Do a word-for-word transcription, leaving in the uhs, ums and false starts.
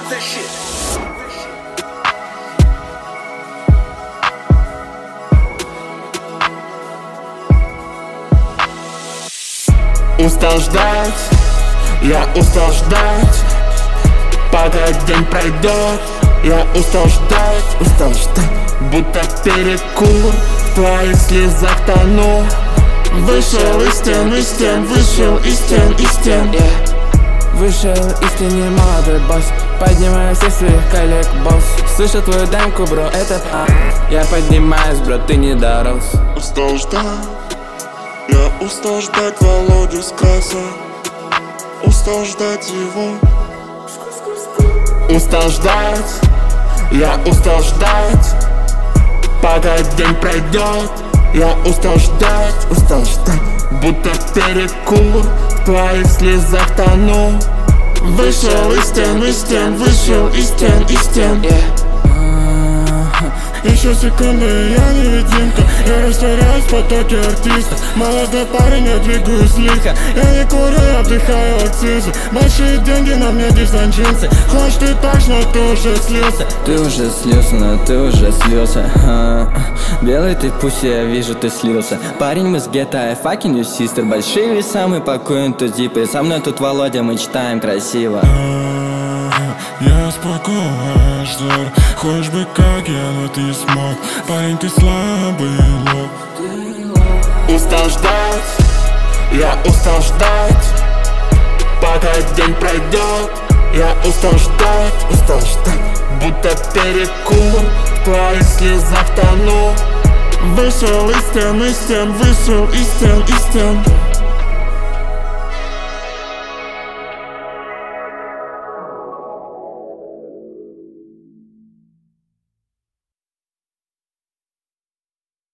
Устал ждать, я устал ждать, пока день пройдет. Я устал ждать, устал ждать, будто перекур в твоих слезах тону. Вышел из стен, из стен, вышел из стен, из стен, yeah. Вышел из тени молодой босс, поднимаю всех своих коллег, босс. Слышу твою демку, бро, это а. Я поднимаюсь, бро, ты не дорос. Устал ждать, я устал ждать Володю с касса. Устал ждать его. Устал ждать, я устал ждать, пока день пройдет. Я устал ждать, устал ждать, будто перекур в твоих слезах тону. Вышел из стен, из стен, вышел из стен, из стен, yeah. Еще секунды, я невидимка, я растворяюсь в потоке артистов. Молодой парень, я двигаюсь лихо, я не курю, я вдыхаю акцизы. Большие деньги на мне дизайн-джинсы. Хочешь ты так, но ты уже слился. Ты уже слился, но ты уже слился. а -а. Белый ты пусть, я вижу, ты слился. Парень, мы с гетто, I fucking you sister. Большие веса, мы пакуем тут зипы. Со мной тут Володя, мы читаем красиво. Я спокоен, что хочешь бы как я, но ты не смог. Парень, ты слабый лоб. Устал ждать, я устал ждать, пока день пройдет. Я устал ждать, устал ждать, будто перекур в твоих слезах тону. Вышел из стен, из стен, вышел из стен, из стен.